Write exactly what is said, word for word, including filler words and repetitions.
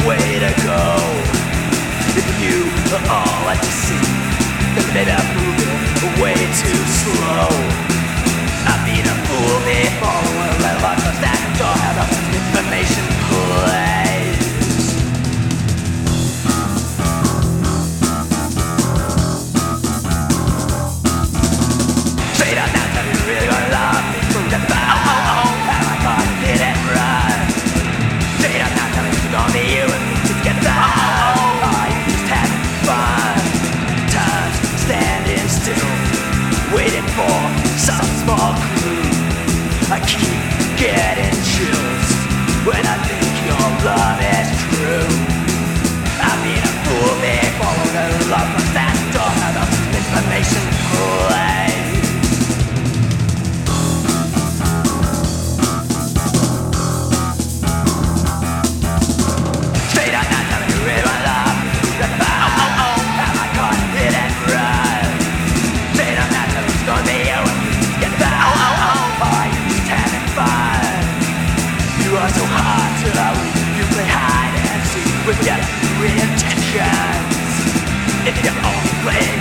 way to go. If you are all at the sea, then maybe I'm moving way too slow. I've been a fool before, well, I lost my stack of door, how the information plays. Straight up now, tell me you really gonna love me. Move that fire, oh, oh, oh, how I caught it, did it right. Straight up now, tell me it's gonna be you and me together. Oh, oh, oh, oh, you just having fun. Time's standing still, waiting for some small clue. I keep getting chills when I think your love is true. I've been a fool before, the love was that door, how the information plays. Straight out now, tell me you really wanna love me. That's about, oh, oh, oh, how I caught it and right. Straight out now, tell me it's gonna be you and me together. Oh, oh, oh, oh, you just having fun. You are so hard to love. You play hide and seek with your intentions. If you only play